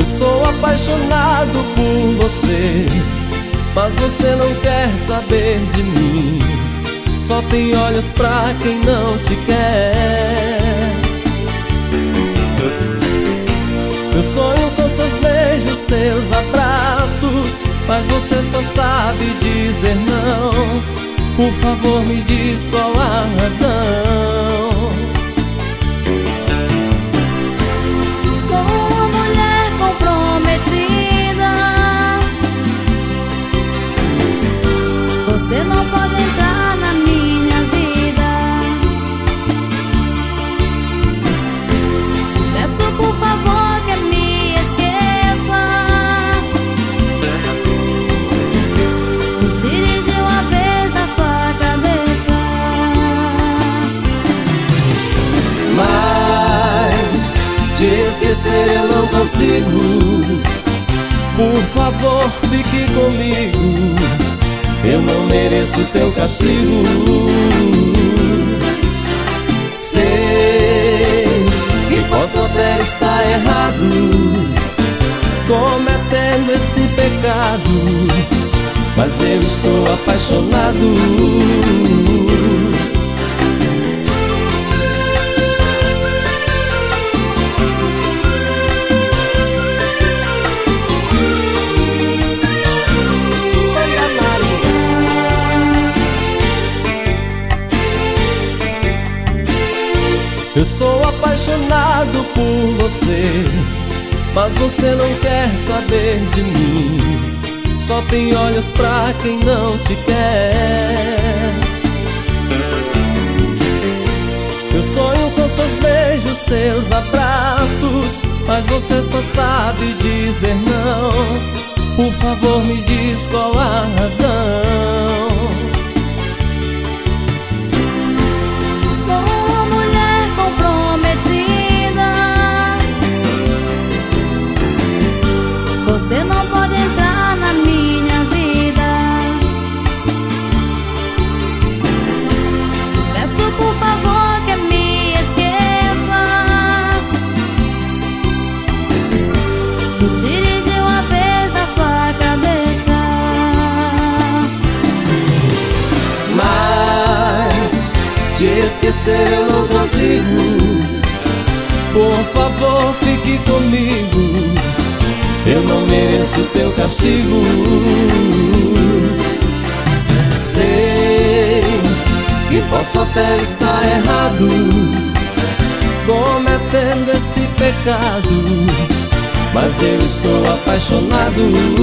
Eu sou apaixonado por você, mas você não quer saber de mim. Só tem olhos pra quem não te quer. Eu sonho com seus beijos, seus abraços, mas você só sabe dizer não. Por favor, me diz qual a razão. Sou uma mulher comprometida, você não pode entrar na minha vida. Peço por favor que me esqueça, me tire de uma vez da sua cabeça. Mas te esquecer eu não consigo. Por favor, fique comigo. Eu não mereço teu castigo. Sei que posso até estar errado, cometendo esse pecado, mas eu estou apaixonado. Eu sou apaixonado por você, mas você não quer saber de mim. Só tem olhos pra quem não te quer. Eu sonho com seus beijos, seus abraços, mas você só sabe dizer não. Por favor, me diz qual a razão. Você não pode entrar na minha vida. Peço por favor que me esqueça, me tire de uma vez da sua cabeça. Mas te esquecer eu não consigo. Por favor, fique comigo. Eu não mereço teu castigo. Sei que posso até estar errado, cometendo esse pecado, mas eu estou apaixonado.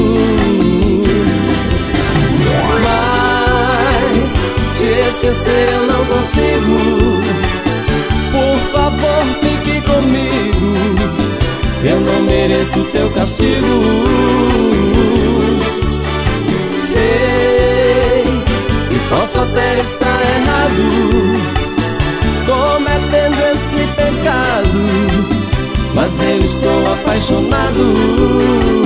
Mas te esquecer eu não consigo. Por favor, fique comigo. Eu não mereço teu castigo. Sei que posso até estar errado, cometendo esse pecado, mas eu estou apaixonado.